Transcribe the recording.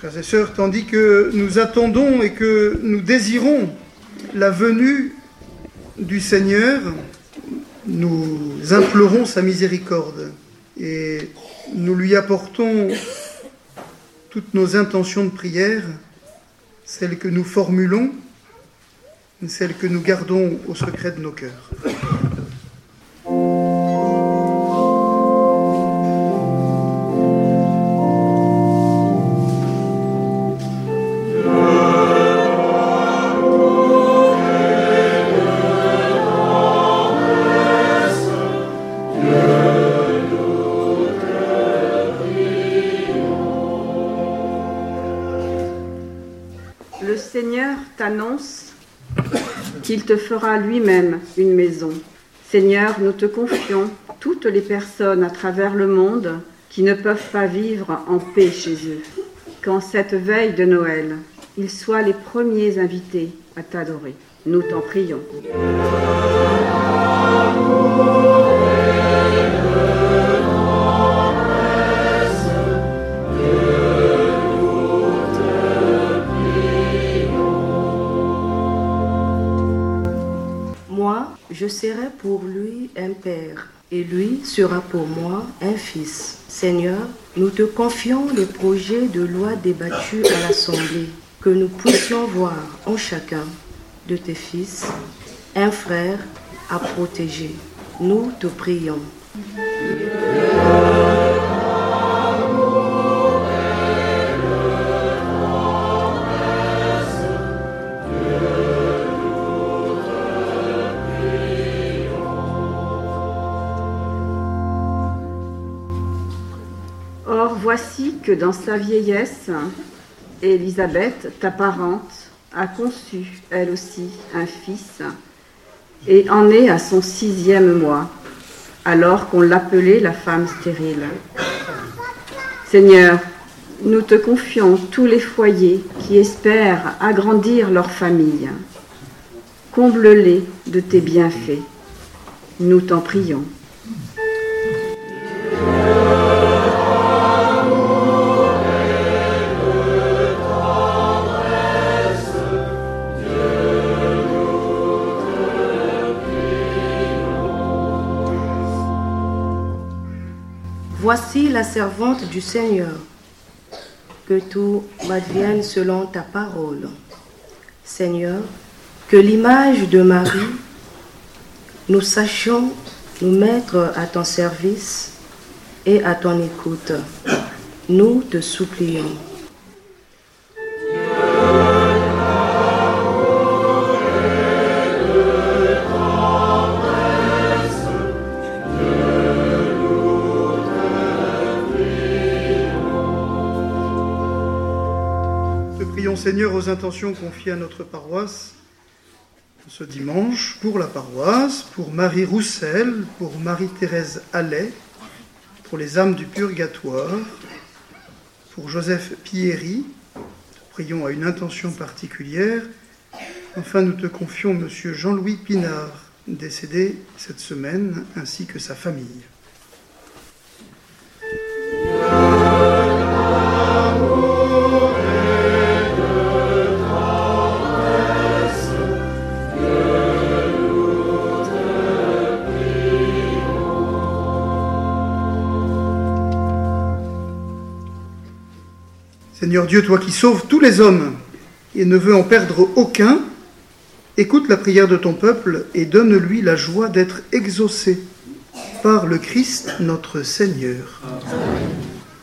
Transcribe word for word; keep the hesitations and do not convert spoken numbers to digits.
Frères et sœurs, tandis que nous attendons et que nous désirons la venue du Seigneur, nous implorons sa miséricorde et nous lui apportons toutes nos intentions de prière, celles que nous formulons, celles que nous gardons au secret de nos cœurs. Le Seigneur t'annonce qu'il te fera lui-même une maison. Seigneur, nous te confions toutes les personnes à travers le monde qui ne peuvent pas vivre en paix chez eux. Qu'en cette veille de Noël, ils soient les premiers invités à t'adorer. Nous t'en prions. Moi, je serai pour lui un père, et lui sera pour moi un fils. Seigneur, nous te confions les projets de loi débattus à l'Assemblée, que nous puissions voir en chacun de tes fils un frère à protéger. Nous te prions. Or, voici que dans sa vieillesse, Élisabeth, ta parente, a conçu, elle aussi, un fils, et en est à son sixième mois, alors qu'on l'appelait la femme stérile. Seigneur, nous te confions tous les foyers qui espèrent agrandir leur famille. Comble-les de tes bienfaits. Nous t'en prions. Voici la servante du Seigneur, que tout m'advienne selon ta parole. Seigneur, que l'image de Marie, nous sachions nous mettre à ton service et à ton écoute. Nous te supplions. Seigneur, aux intentions confiées à notre paroisse ce dimanche, pour la paroisse, pour Marie Roussel, pour Marie-Thérèse Allais, pour les âmes du purgatoire, pour Joseph Pierry, prions à une intention particulière. Enfin, nous te confions Monsieur Jean-Louis Pinard, décédé cette semaine, ainsi que sa famille. Seigneur Dieu, toi qui sauves tous les hommes et ne veux en perdre aucun, écoute la prière de ton peuple et donne-lui la joie d'être exaucé par le Christ notre Seigneur. Amen.